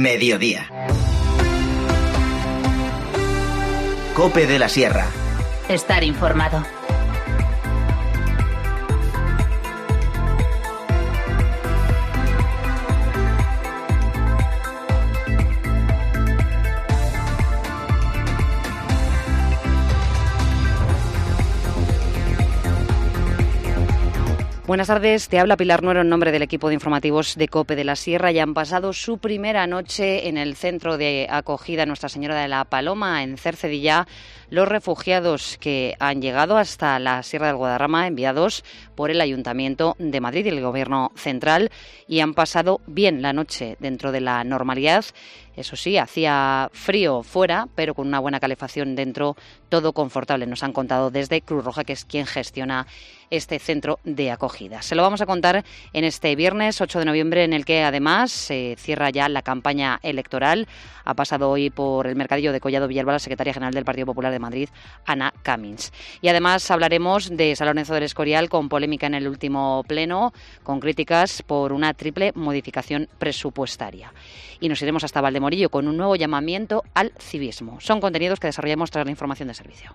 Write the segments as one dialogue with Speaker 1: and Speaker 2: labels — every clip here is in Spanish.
Speaker 1: mediodía. COPE de la Sierra.
Speaker 2: Estar informado.
Speaker 3: Buenas tardes, te habla Pilar Nuero en nombre del equipo de informativos de COPE de la Sierra. Ya han pasado su primera noche en el centro de acogida Nuestra Señora de la Paloma, en Cercedilla, los refugiados que han llegado hasta la Sierra del Guadarrama, enviados por el Ayuntamiento de Madrid y el Gobierno Central, y han pasado bien la noche dentro de la normalidad. Eso sí, hacía frío fuera, pero con una buena calefacción dentro, todo confortable. Nos han contado desde Cruz Roja, que es quien gestiona este centro de acogida. Se lo vamos a contar en este viernes 8 de noviembre, en el que además se cierra ya la campaña electoral. Ha pasado hoy por el mercadillo de Collado Villalba la secretaria general del Partido Popular de Madrid, Ana Camins. Y además hablaremos de San Lorenzo del Escorial, con polémica en el último pleno, con críticas por una triple modificación presupuestaria. Y nos iremos hasta Valdemorillo con un nuevo llamamiento al civismo. Son contenidos que desarrollamos tras la información de servicio.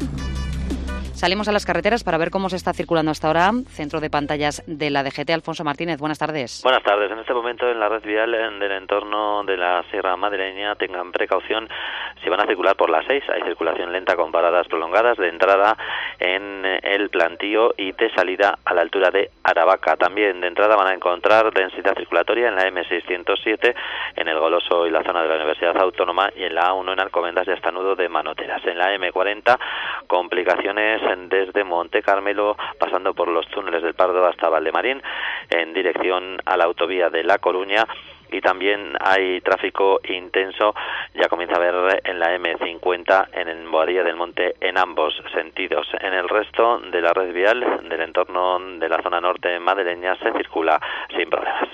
Speaker 3: Salimos a las carreteras para ver cómo se está circulando hasta ahora. Centro de pantallas de la DGT, Alfonso Martínez, buenas tardes.
Speaker 4: Buenas tardes. En este momento en la red vial del entorno de la Sierra Madrileña tengan precaución si van a circular por las 6. Hay circulación lenta con paradas prolongadas de entrada en el Plantío y de salida a la altura de Aravaca. También de entrada van a encontrar densidad circulatoria en la M607, en el Goloso y la zona de la Universidad Autónoma, y en la A1 en Alcobendas y hasta Nudo de Manoteras. En la M40, complicaciones desde Monte Carmelo, pasando por los túneles del Pardo hasta Valdemarín, en dirección a la autovía de La Coruña. Y también hay tráfico intenso, ya comienza a haber en la M50 en Boadilla del Monte en ambos sentidos. En el resto de la red vial del entorno de la zona norte madrileña se circula sin problemas.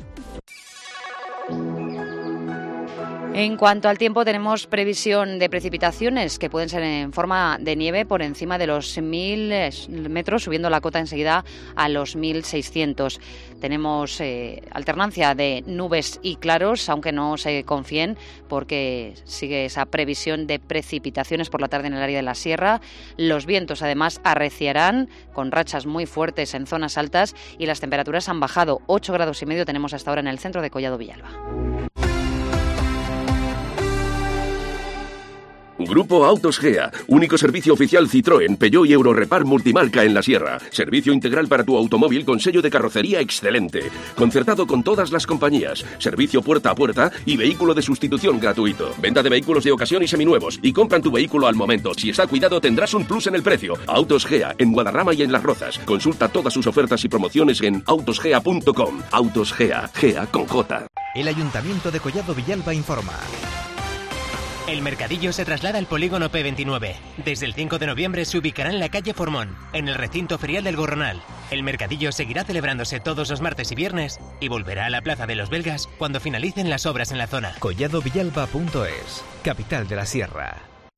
Speaker 3: En cuanto al tiempo, tenemos previsión de precipitaciones que pueden ser en forma de nieve por encima de los 1.000 metros, subiendo la cota enseguida a los 1.600. Tenemos alternancia de nubes y claros, aunque no se confíen, porque sigue esa previsión de precipitaciones por la tarde en el área de la sierra. Los vientos, además, arreciarán con rachas muy fuertes en zonas altas, y las temperaturas han bajado. 8,5 grados tenemos hasta ahora en el centro de Collado Villalba.
Speaker 5: Grupo Autos Gea, único servicio oficial Citroën, Peugeot y Eurorepar multimarca en la Sierra. Servicio integral para tu automóvil con sello de carrocería excelente. Concertado con todas las compañías. Servicio puerta a puerta y vehículo de sustitución gratuito. Venta de vehículos de ocasión y seminuevos. Y compran tu vehículo al momento. Si está cuidado tendrás un plus en el precio. Autos Gea, en Guadarrama y en Las Rozas. Consulta todas sus ofertas y promociones en autosgea.com. Autos Gea, Gea con J.
Speaker 6: El Ayuntamiento de Collado Villalba informa.
Speaker 7: El mercadillo se traslada al polígono P29. Desde el 5 de noviembre se ubicará en la calle Formón, en el recinto ferial del Gorronal. El mercadillo seguirá celebrándose todos los martes y viernes y volverá a la Plaza de los Belgas cuando finalicen las obras en la zona.
Speaker 6: ColladoVillalba.es, capital de la Sierra.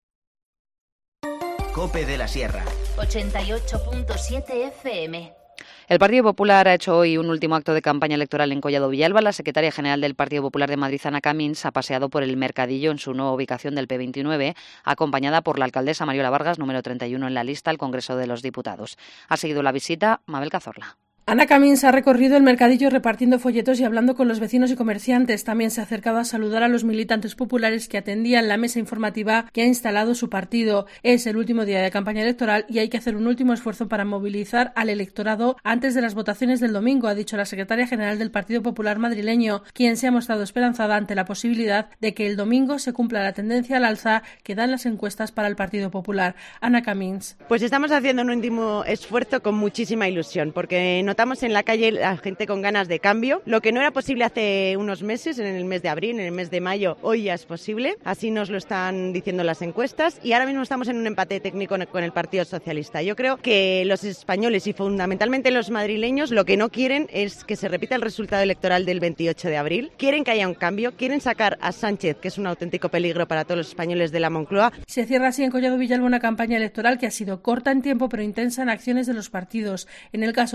Speaker 1: COPE de la Sierra.
Speaker 2: 88.7 FM.
Speaker 3: El Partido Popular ha hecho hoy un último acto de campaña electoral en Collado Villalba. La secretaria general del Partido Popular de Madrid, Ana Camins, ha paseado por el mercadillo en su nueva ubicación del P29, acompañada por la alcaldesa Mariola Vargas, número 31 en la lista al Congreso de los Diputados. Ha seguido la visita Mabel Cazorla.
Speaker 8: Ana Camins ha recorrido el mercadillo repartiendo folletos y hablando con los vecinos y comerciantes. También se ha acercado a saludar a los militantes populares que atendían la mesa informativa que ha instalado su partido. Es el último día de campaña electoral y hay que hacer un último esfuerzo para movilizar al electorado antes de las votaciones del domingo, ha dicho la secretaria general del Partido Popular madrileño, quien se ha mostrado esperanzada ante la posibilidad de que el domingo se cumpla la tendencia al alza que dan las encuestas para el Partido Popular. Ana Camins.
Speaker 9: Pues estamos haciendo un último esfuerzo con muchísima ilusión, porque notamos en la calle la gente con ganas de cambio. Lo que no era posible hace unos meses, en el mes de abril, en el mes de mayo, hoy ya es posible. Así nos lo están diciendo las encuestas y ahora mismo estamos en un empate técnico con el Partido Socialista. Yo creo que los españoles y fundamentalmente los madrileños lo que no quieren es que se repita el resultado electoral del 28 de abril. Quieren que haya un cambio, quieren sacar a Sánchez, que es un auténtico peligro para todos los españoles de la Moncloa.
Speaker 8: Se cierra así en Collado Villalba una campaña electoral que ha sido corta en tiempo pero intensa en acciones de los partidos. En el caso del Partido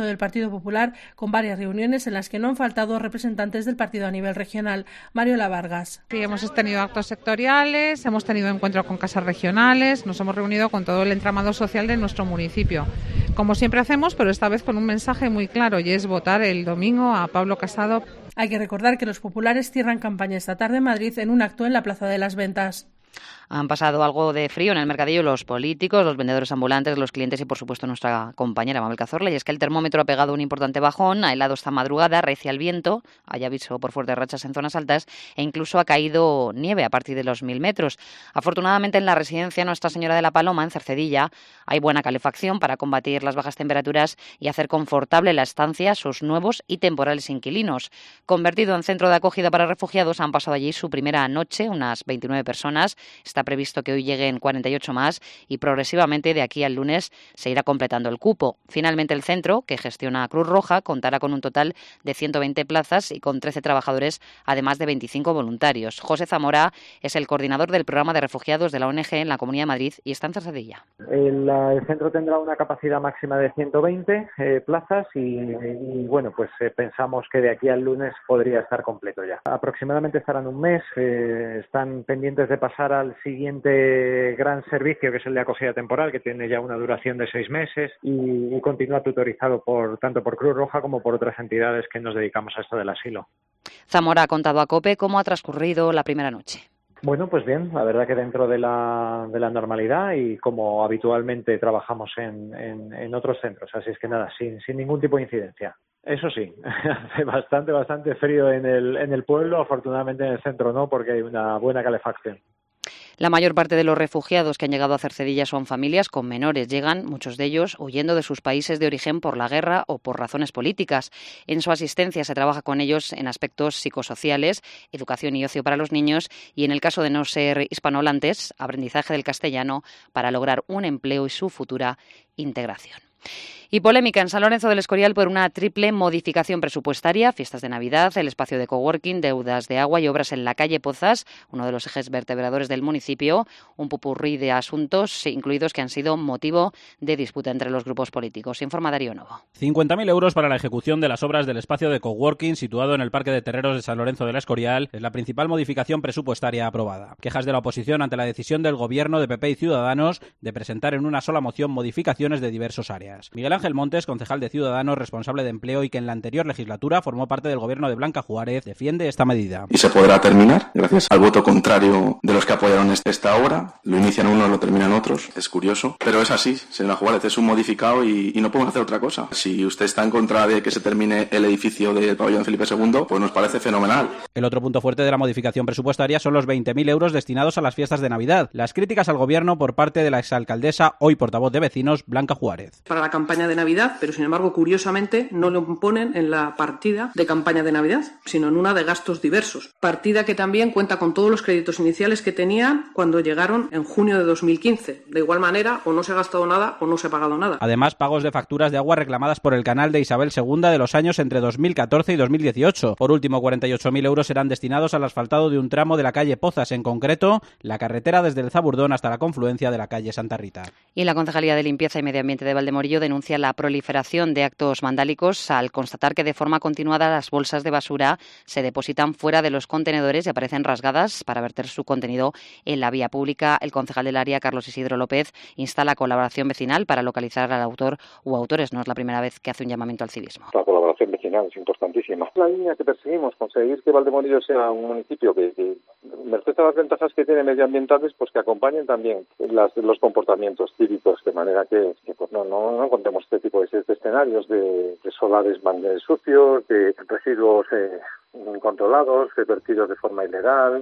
Speaker 8: Partido Popular, con varias reuniones en las que no han faltado representantes del partido a nivel regional. Mariola Vargas.
Speaker 10: Sí, hemos tenido actos sectoriales, hemos tenido encuentros con casas regionales, nos hemos reunido con todo el entramado social de nuestro municipio. Como siempre hacemos, pero esta vez con un mensaje muy claro, y es votar el domingo a Pablo Casado.
Speaker 8: Hay que recordar que los populares cierran campaña esta tarde en Madrid en un acto en la Plaza de las Ventas.
Speaker 3: Han pasado algo de frío en el mercadillo los políticos, los vendedores ambulantes, los clientes y, por supuesto, nuestra compañera Mabel Cazorla. Y es que el termómetro ha pegado un importante bajón, ha helado esta madrugada, recia el viento, hay aviso por fuertes rachas en zonas altas e incluso ha caído nieve a partir de los 1000 metros. Afortunadamente, en la residencia Nuestra Señora de la Paloma, en Cercedilla, hay buena calefacción para combatir las bajas temperaturas y hacer confortable la estancia a sus nuevos y temporales inquilinos. Convertido en centro de acogida para refugiados, han pasado allí su primera noche, unas 29 personas. Está previsto que hoy lleguen 48 más y progresivamente de aquí al lunes se irá completando el cupo. Finalmente, el centro, que gestiona Cruz Roja, contará con un total de 120 plazas y con 13 trabajadores, además de 25 voluntarios. José Zamora es el coordinador del programa de refugiados de la ONG en la Comunidad de Madrid y está en Cercedilla.
Speaker 11: El centro tendrá una capacidad máxima de 120 plazas y bueno, pues pensamos que de aquí al lunes podría estar completo ya. Aproximadamente estarán un mes, están pendientes de pasar al siguiente gran servicio, que es el de acogida temporal, que tiene ya una duración de 6 meses y continúa tutorizado tanto por Cruz Roja como por otras entidades que nos dedicamos a esto del asilo.
Speaker 3: Zamora ha contado a COPE cómo ha transcurrido la primera noche.
Speaker 11: Bueno, pues bien, la verdad que dentro de la normalidad y como habitualmente trabajamos en otros centros, así es que nada, sin ningún tipo de incidencia. Eso sí, hace bastante frío en el pueblo, afortunadamente en el centro no, porque hay una buena calefacción.
Speaker 3: La mayor parte de los refugiados que han llegado a Cercedilla son familias con menores. Llegan, muchos de ellos, huyendo de sus países de origen por la guerra o por razones políticas. En su asistencia se trabaja con ellos en aspectos psicosociales, educación y ocio para los niños y, en el caso de no ser hispanohablantes, aprendizaje del castellano para lograr un empleo y su futura integración. Y polémica en San Lorenzo del Escorial por una triple modificación presupuestaria: fiestas de Navidad, el espacio de coworking, deudas de agua y obras en la calle Pozas, uno de los ejes vertebradores del municipio. Un popurrí de asuntos incluidos que han sido motivo de disputa entre los grupos políticos. Informa Darío Novo.
Speaker 12: 50.000 euros para la ejecución de las obras del espacio de coworking situado en el Parque de Terreros de San Lorenzo del Escorial es la principal modificación presupuestaria aprobada. Quejas de la oposición ante la decisión del Gobierno de PP y Ciudadanos de presentar en una sola moción modificaciones de diversas áreas. Miguel Ángel Montes, concejal de Ciudadanos, responsable de empleo y que en la anterior legislatura formó parte del gobierno de Blanca Juárez, defiende esta medida.
Speaker 13: Y se podrá terminar gracias al voto contrario de los que apoyaron esta obra. Lo inician unos, lo terminan otros. Es curioso, pero es así, señora Juárez, es un modificado y no podemos hacer otra cosa. Si usted está en contra de que se termine el edificio del pabellón Felipe II, pues nos parece fenomenal.
Speaker 12: El otro punto fuerte de la modificación presupuestaria son los 20.000 euros destinados a las fiestas de Navidad. Las críticas al gobierno por parte de la exalcaldesa, hoy portavoz de Vecinos, Blanca Juárez.
Speaker 14: Para la campaña de Navidad, pero sin embargo, curiosamente, no lo ponen en la partida de campaña de Navidad, sino en una de gastos diversos. Partida que también cuenta con todos los créditos iniciales que tenían cuando llegaron en junio de 2015. De igual manera, o no se ha gastado nada o no se ha pagado nada.
Speaker 12: Además, pagos de facturas de agua reclamadas por el canal de Isabel II de los años entre 2014 y 2018. Por último, 48.000 euros serán destinados al asfaltado de un tramo de la calle Pozas, en concreto, la carretera desde el Zaburdón hasta la confluencia de la calle Santa Rita.
Speaker 3: Y la Concejalía de Limpieza y Medio Ambiente de Valdemorillo denuncia la proliferación de actos vandálicos al constatar que de forma continuada las bolsas de basura se depositan fuera de los contenedores y aparecen rasgadas para verter su contenido en la vía pública. El concejal del área, Carlos Isidro López, insta la colaboración vecinal para localizar al autor u autores. No es la primera vez que hace un llamamiento al civismo.
Speaker 15: La colaboración vecinal es importantísima. La línea que perseguimos, conseguir que Valdemorillo sea un municipio que merced a las ventajas que tiene medioambientales, pues que acompañen también los comportamientos cívicos, de manera que pues no encontremos este tipo de escenarios de solares sucios, de residuos incontrolados, de vertidos de forma ilegal.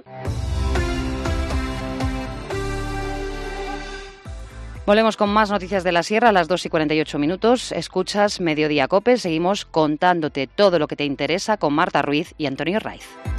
Speaker 3: Volvemos con más noticias de la Sierra a las 2:48. Escuchas Mediodía COPE. Seguimos contándote todo lo que te interesa con Marta Ruiz y Antonio Raiz.